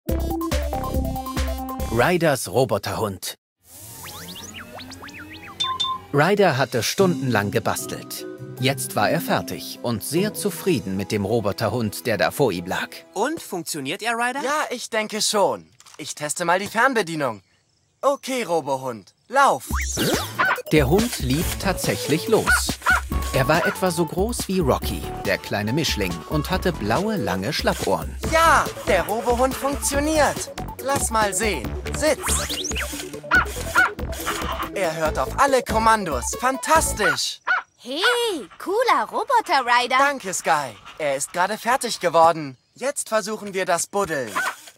Ryders Roboterhund. Ryder hatte stundenlang gebastelt. Jetzt war er fertig und sehr zufrieden mit dem Roboterhund, der da vor ihm lag. Und, funktioniert er, Ryder? Ja, ich denke schon. Ich teste mal die Fernbedienung. Okay, Robohund, lauf! Der Hund lief tatsächlich los. Er war etwa so groß wie Rocky, der kleine Mischling, und hatte blaue, lange Schlappohren. Ja, der Robohund funktioniert. Lass mal sehen. Sitz! Er hört auf alle Kommandos. Fantastisch! Hey, cooler Roboter, Ryder. Danke, Sky. Er ist gerade fertig geworden. Jetzt versuchen wir das Buddeln.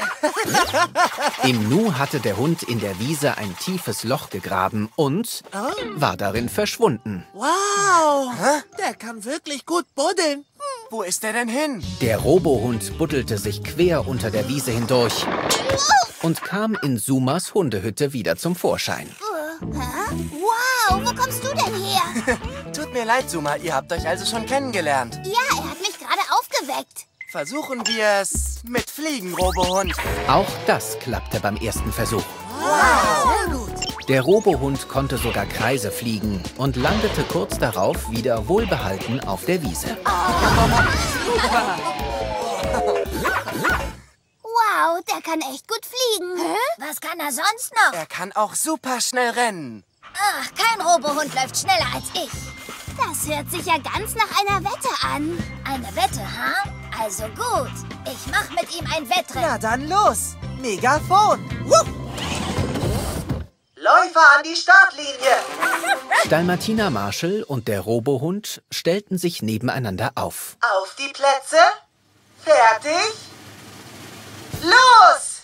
Im Nu hatte der Hund in der Wiese ein tiefes Loch gegraben und war darin verschwunden. Wow! Hä? Der kann wirklich gut buddeln. Wo ist er denn hin? Der Robohund buddelte sich quer unter der Wiese hindurch und kam in Sumas Hundehütte wieder zum Vorschein. Wow, wo kommst du denn her? Tut mir leid, Suma, ihr habt euch also schon kennengelernt. Ja, er hat mich gerade aufgeweckt. Versuchen wir es mit Fliegen, Robohund. Auch das klappte beim ersten Versuch. Wow, sehr gut. Der Robohund konnte sogar Kreise fliegen und landete kurz darauf wieder wohlbehalten auf der Wiese. Wow, der kann echt gut fliegen. Was kann er sonst noch? Er kann auch super schnell rennen. Ach, kein Robohund läuft schneller als ich. Das hört sich ja ganz nach einer Wette an. Eine Wette, ha? Also gut. Ich mach mit ihm ein Wettrennen. Na dann los. Megafon. Läufer an die Startlinie. Dalmatiner Marshall und der Robohund stellten sich nebeneinander auf. Auf die Plätze. Fertig. Los!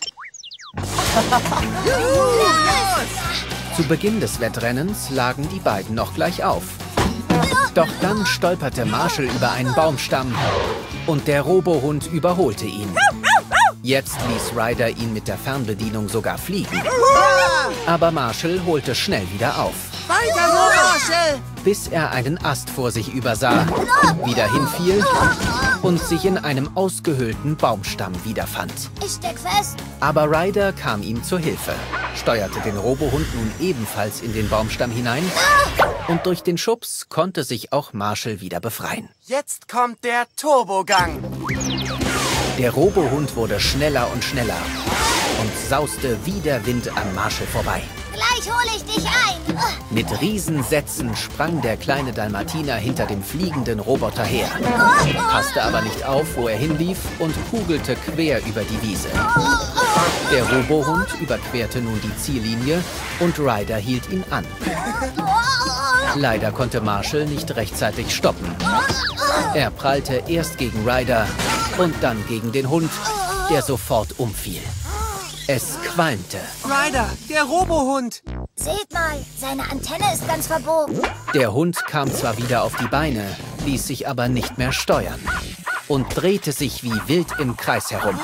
Zu Beginn des Wettrennens lagen die beiden noch gleich auf. Doch dann stolperte Marshall über einen Baumstamm und der Robohund überholte ihn. Jetzt ließ Ryder ihn mit der Fernbedienung sogar fliegen. Aber Marshall holte schnell wieder auf, Weiter so, Marshall. bis er einen Ast vor sich übersah, wieder hinfiel und sich in einem ausgehöhlten Baumstamm wiederfand. Ich steck fest. Aber Ryder kam ihm zur Hilfe, steuerte den Robohund nun ebenfalls in den Baumstamm hinein und durch den Schubs konnte sich auch Marshall wieder befreien. Jetzt kommt der Turbogang. Der Robohund wurde schneller und schneller und sauste wie der Wind an Marshall vorbei. Gleich hole ich dich ein. Mit Riesensätzen sprang der kleine Dalmatiner hinter dem fliegenden Roboter her, passte aber nicht auf, wo er hinlief und kugelte quer über die Wiese. Der Robohund überquerte nun die Ziellinie und Ryder hielt ihn an. Leider konnte Marshall nicht rechtzeitig stoppen. Er prallte erst gegen Ryder und dann gegen den Hund, der sofort umfiel. Es qualmte. Ryder, der Robohund. Seht mal, seine Antenne ist ganz verbogen. Der Hund kam zwar wieder auf die Beine, ließ sich aber nicht mehr steuern und drehte sich wie wild im Kreis herum.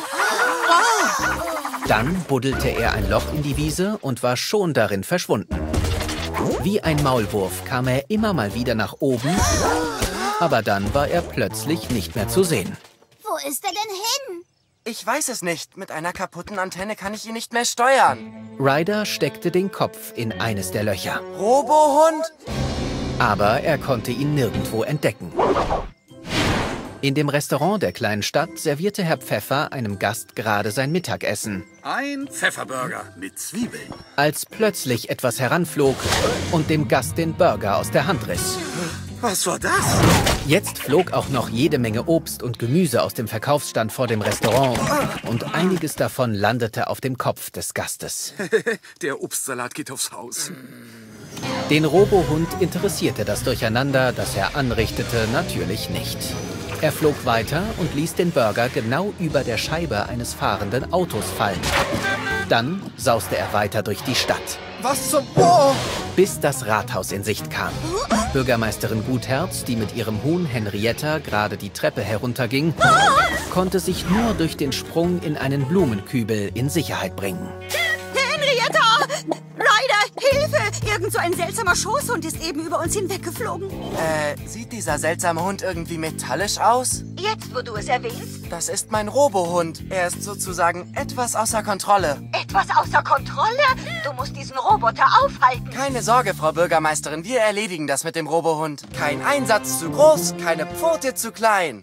Dann buddelte er ein Loch in die Wiese und war schon darin verschwunden. Wie ein Maulwurf kam er immer mal wieder nach oben, aber dann war er plötzlich nicht mehr zu sehen. Wo ist er denn hin? Ich weiß es nicht. Mit einer kaputten Antenne kann ich ihn nicht mehr steuern. Ryder steckte den Kopf in eines der Löcher, Robohund? aber er konnte ihn nirgendwo entdecken. In dem Restaurant der kleinen Stadt servierte Herr Pfeffer einem Gast gerade sein Mittagessen, Ein Pfefferburger mit Zwiebeln. als plötzlich etwas heranflog und dem Gast den Burger aus der Hand riss. Was war das? Jetzt flog auch noch jede Menge Obst und Gemüse aus dem Verkaufsstand vor dem Restaurant und einiges davon landete auf dem Kopf des Gastes. Der Obstsalat geht aufs Haus. Den Robohund interessierte das Durcheinander, das er anrichtete, natürlich nicht. Er flog weiter und ließ den Burger genau über der Scheibe eines fahrenden Autos fallen. Dann sauste er weiter durch die Stadt, Was zum... Oh. bis das Rathaus in Sicht kam. Bürgermeisterin Gutherz, die mit ihrem Huhn Henrietta gerade die Treppe herunterging, konnte sich nur durch den Sprung in einen Blumenkübel in Sicherheit bringen. Henrietta! Ryder, Hilfe! Irgend so ein seltsamer Schoßhund ist eben über uns hinweggeflogen. Sieht dieser seltsame Hund irgendwie metallisch aus? Jetzt, wo du es erwähnst. Das ist mein Robohund. Er ist sozusagen etwas außer Kontrolle. Etwas außer Kontrolle? Du musst diesen Roboter aufhalten. Keine Sorge, Frau Bürgermeisterin, wir erledigen das mit dem Robohund. Kein Einsatz zu groß, keine Pfote zu klein.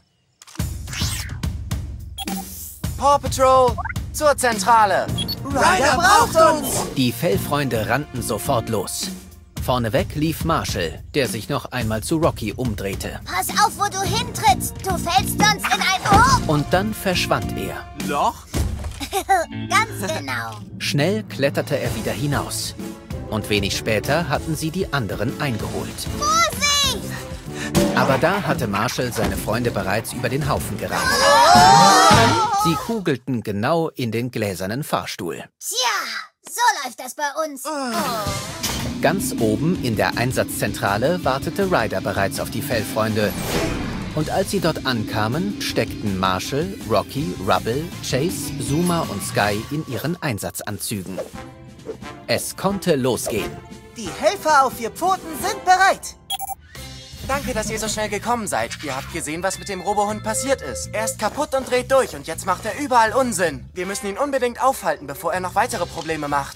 Paw Patrol, zur Zentrale. Ryder braucht uns! Die Fellfreunde rannten sofort los. Vorneweg lief Marshall, der sich noch einmal zu Rocky umdrehte. Pass auf, wo du hintrittst. Du fällst sonst in ein... Oh! Und dann verschwand er. Loch? Ganz genau. Schnell kletterte er wieder hinaus. Und wenig später hatten sie die anderen eingeholt. Vorsicht! Aber da hatte Marshall seine Freunde bereits über den Haufen gerannt. Sie kugelten genau in den gläsernen Fahrstuhl. Tja, so läuft das bei uns. Ganz oben in der Einsatzzentrale wartete Ryder bereits auf die Fellfreunde. Und als sie dort ankamen, steckten Marshall, Rocky, Rubble, Chase, Zuma und Sky in ihren Einsatzanzügen. Es konnte losgehen. Die Helfer auf 4 Pfoten sind bereit. Danke, dass ihr so schnell gekommen seid. Ihr habt gesehen, was mit dem Robohund passiert ist. Er ist kaputt und dreht durch und jetzt macht er überall Unsinn. Wir müssen ihn unbedingt aufhalten, bevor er noch weitere Probleme macht.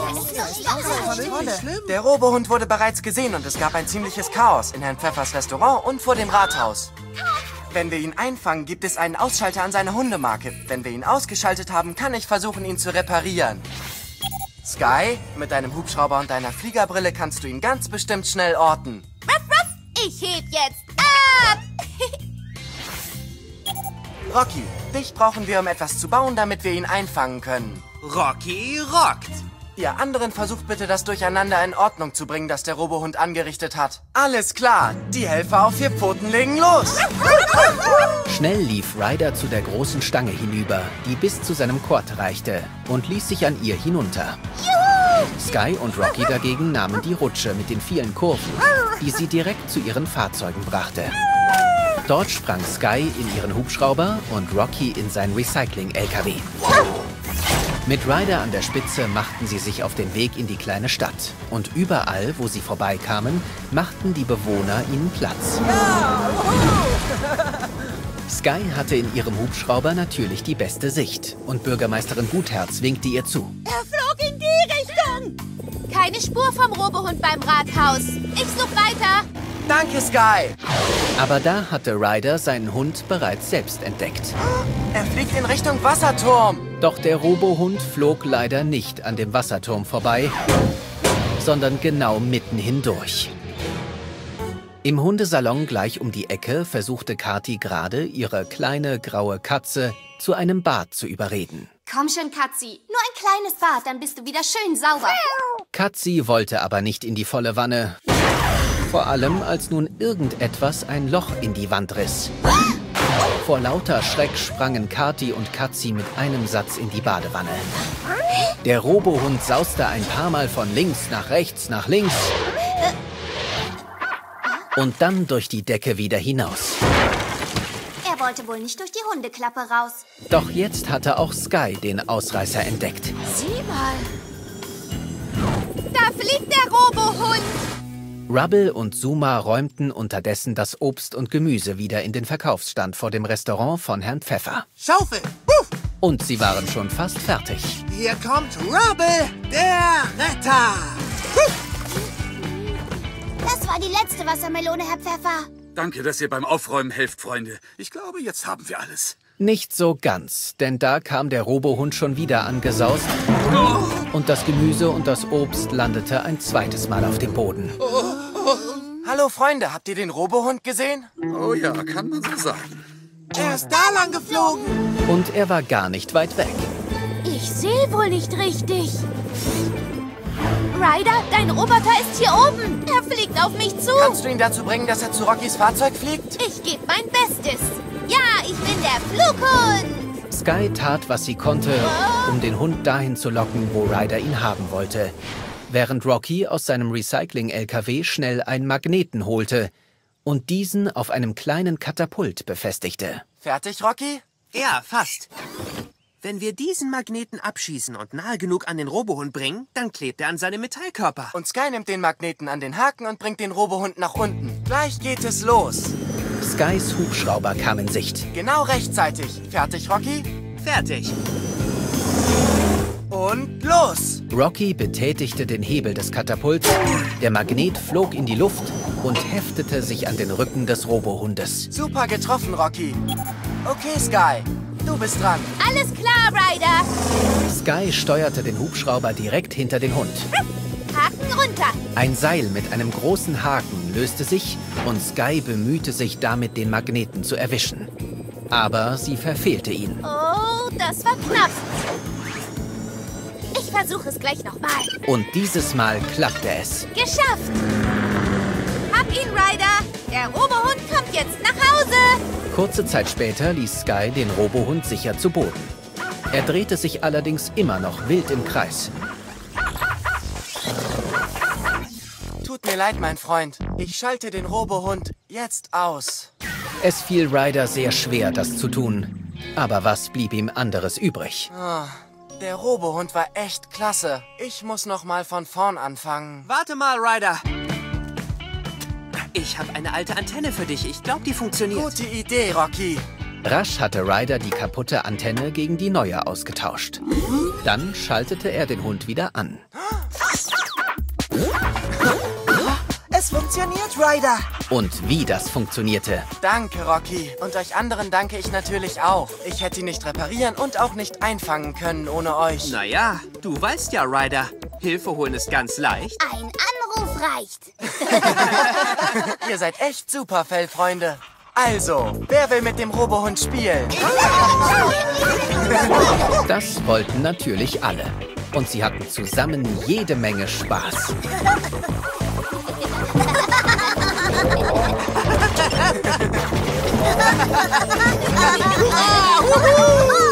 Der Robohund wurde bereits gesehen und es gab ein ziemliches Chaos in Herrn Pfeffers Restaurant und vor dem Rathaus. Wenn wir ihn einfangen, gibt es einen Ausschalter an seiner Hundemarke. Wenn wir ihn ausgeschaltet haben, kann ich versuchen, ihn zu reparieren. Sky, mit deinem Hubschrauber und deiner Fliegerbrille kannst du ihn ganz bestimmt schnell orten. Ich heb jetzt ab. Rocky, dich brauchen wir, um etwas zu bauen, damit wir ihn einfangen können. Rocky rockt. Ihr anderen versucht bitte, das Durcheinander in Ordnung zu bringen, das der Robohund angerichtet hat. Alles klar, die Helfer auf 4 Pfoten legen los. Schnell lief Ryder zu der großen Stange hinüber, die bis zu seinem Quad reichte, und ließ sich an ihr hinunter. Sky und Rocky dagegen nahmen die Rutsche mit den vielen Kurven, die sie direkt zu ihren Fahrzeugen brachte. Dort sprang Sky in ihren Hubschrauber und Rocky in sein Recycling-LKW. Mit Ryder an der Spitze machten sie sich auf den Weg in die kleine Stadt. Und überall, wo sie vorbeikamen, machten die Bewohner ihnen Platz. Sky hatte in ihrem Hubschrauber natürlich die beste Sicht. Und Bürgermeisterin Gutherz winkte ihr zu. Er flog in die Richtung. Keine Spur vom Robohund beim Rathaus. Ich such weiter. Danke, Sky. Aber da hatte Ryder seinen Hund bereits selbst entdeckt. Er fliegt in Richtung Wasserturm. Doch der Robohund flog leider nicht an dem Wasserturm vorbei, sondern genau mitten hindurch. Im Hundesalon gleich um die Ecke versuchte Kathi gerade, ihre kleine graue Katze zu einem Bad zu überreden. Komm schon, Katzi. Nur ein kleines Bad, dann bist du wieder schön sauber. Katzi wollte aber nicht in die volle Wanne. Vor allem, als nun irgendetwas ein Loch in die Wand riss. Vor lauter Schreck sprangen Kathi und Katzi mit einem Satz in die Badewanne. Der Robohund sauste ein paar Mal von links nach rechts nach links und dann durch die Decke wieder hinaus. Er wollte wohl nicht durch die Hundeklappe raus. Doch jetzt hatte auch Sky den Ausreißer entdeckt. Sieh mal. Da fliegt der Robohund. Rubble und Zuma räumten unterdessen das Obst und Gemüse wieder in den Verkaufsstand vor dem Restaurant von Herrn Pfeffer. Schaufel. Wuff. Und sie waren schon fast fertig. Hier kommt Rubble, der Retter. Das war die letzte Wassermelone, Herr Pfeffer. Danke, dass ihr beim Aufräumen helft, Freunde. Ich glaube, jetzt haben wir alles. Nicht so ganz, denn da kam der Robohund schon wieder angesaust und das Gemüse und das Obst landete ein zweites Mal auf dem Boden. Hallo, Freunde, habt ihr den Robohund gesehen? Oh ja, kann man so sagen. Er ist da lang geflogen. Und er war gar nicht weit weg. Ich sehe wohl nicht richtig. Ryder, dein Roboter ist hier oben. Er fliegt auf mich zu. Kannst du ihn dazu bringen, dass er zu Rockys Fahrzeug fliegt? Ich gebe mein Bestes. Ja, ich bin der Flughund. Sky tat, was sie konnte, um den Hund dahin zu locken, wo Ryder ihn haben wollte. Während Rocky aus seinem Recycling-LKW schnell einen Magneten holte und diesen auf einem kleinen Katapult befestigte. Fertig, Rocky? Ja, fast. Wenn wir diesen Magneten abschießen und nahe genug an den Robohund bringen, dann klebt er an seinem Metallkörper. Und Sky nimmt den Magneten an den Haken und bringt den Robohund nach unten. Gleich geht es los. Skys Hubschrauber kam in Sicht. Genau rechtzeitig. Fertig, Rocky? Fertig. Und los! Rocky betätigte den Hebel des Katapults, der Magnet flog in die Luft und heftete sich an den Rücken des Robohundes. Super getroffen, Rocky. Okay, Sky, du bist dran. Alles klar, Ryder. Sky steuerte den Hubschrauber direkt hinter den Hund. Haken runter. Ein Seil mit einem großen Haken löste sich und Sky bemühte sich damit, den Magneten zu erwischen. Aber sie verfehlte ihn. Oh, das war knapp. Ich versuche es gleich nochmal. Und dieses Mal klappte es. Geschafft. Hab ihn, Ryder. Der Robohund kommt jetzt nach Hause. Kurze Zeit später ließ Sky den Robohund sicher zu Boden. Er drehte sich allerdings immer noch wild im Kreis. Tut mir leid, mein Freund. Ich schalte den Robohund jetzt aus. Es fiel Ryder sehr schwer, das zu tun. Aber was blieb ihm anderes übrig? Der Robohund war echt klasse. Ich muss noch mal von vorn anfangen. Warte mal, Ryder. Ich habe eine alte Antenne für dich. Ich glaube, die funktioniert. Gute Idee, Rocky. Rasch hatte Ryder die kaputte Antenne gegen die neue ausgetauscht. Dann schaltete er den Hund wieder an. Es funktioniert, Ryder. Und wie das funktionierte. Danke, Rocky. Und euch anderen danke ich natürlich auch. Ich hätte ihn nicht reparieren und auch nicht einfangen können ohne euch. Naja, du weißt ja, Ryder. Hilfe holen ist ganz leicht. Ein Anruf reicht. Ihr seid echt super, Fellfreunde. Also, wer will mit dem Robohund spielen? Das wollten natürlich alle. Und sie hatten zusammen jede Menge Spaß. Ah,